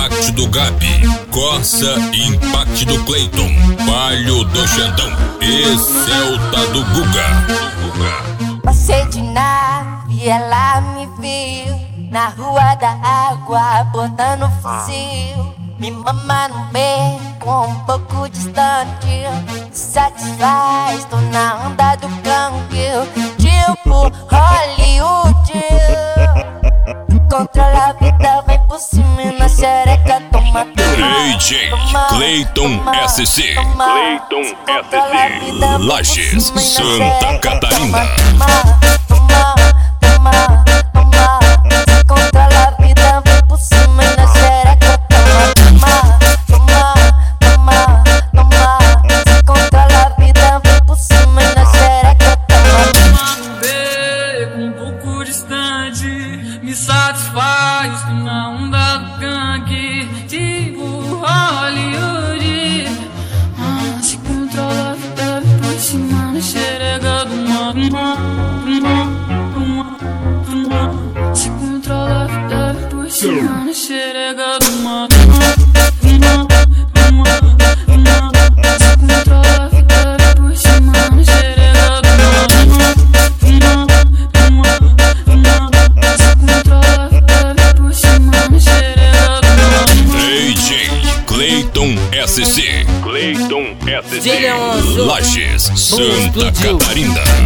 Impacto do Gabi, Corsa e Impacto do Cleiton, Palho do Xandão. Esse é o tá do Guga. Passei de nave, ela me viu na rua da água, botando fuzil. Me mama no beco, um pouco distante. Satisfaz, tô na onda do gangue, tipo Hollywood. Controla a vida, vai por cima e na xereca toma. DJ Cleiton SC, Lages, Santa Catarina. Controla a vida, vai por cima e na xereca toma. Controla a vida, vai por cima e na xereca toma. Beco um pouco distante, me satisfaz na onda do gangue, tipo Hollywood. Se controla a vida, vai por cima na xereca do Se controla a vida, vai por cima na xereca do Cleiton SC, Lages, Santa Catarina.